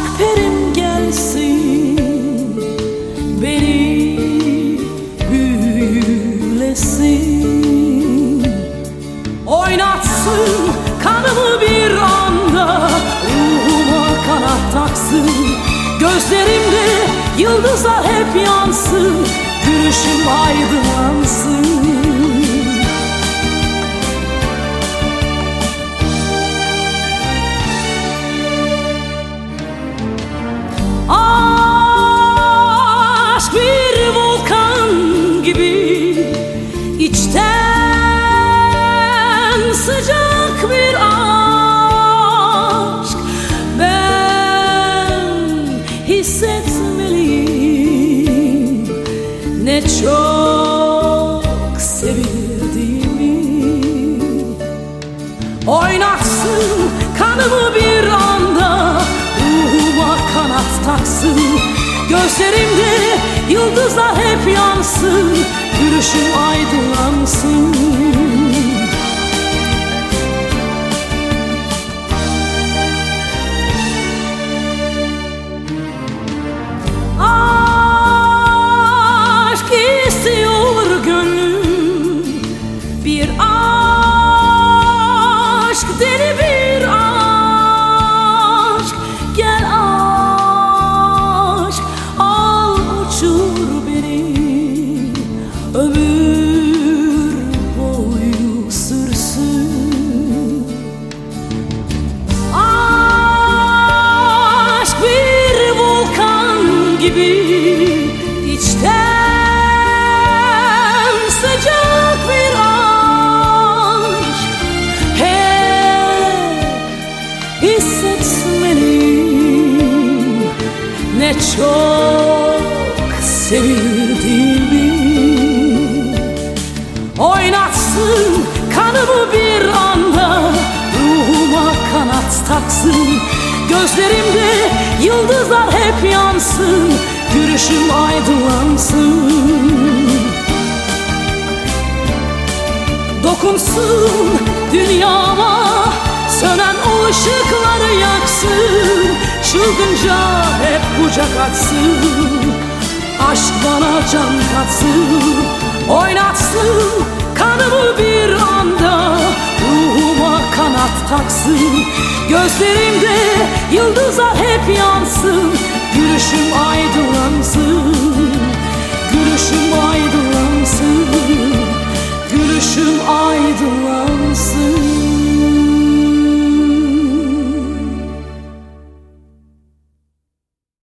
perim gelsin, beni büyülesin, oynatsın kanımı bir anda, ruhuma kanat taksın, gözlerimde yıldızlar hep yansın, gülüşüm aydınlansın. Aşk bir volkan gibi, içten sıcak bir aşk. Ben hissetmeliyim ne çok sevildiğimi. Oynatsın kanımı bir anda, ruhuma kanat taksın, gözlerimde yıldızlar hep yansın, gülüşüm aydınlansın. Aşk istiyor gönlüm, bir aşk, deli bir aşk. Gel aşk, al uçur beni, ömür boyu sürsün. Aşk bir volkan gibi, içten sıcak bir aşk. Hep hissetmeliyim ne çok sevildiğimi. Oynatsın kanımı bir anda, ruhuma kanat taksın, gözlerimde yıldızlar hep yansın, gülüşüm aydınlansın. Dokunsun dünyama, sönen o ışıkları yaksın, çılgınca hep kucak açsın, aşk bana can katsın. Oynatsın kanımı bir anda, ruhuma kanat taksın, gözlerimde yıldızlar hep yansın,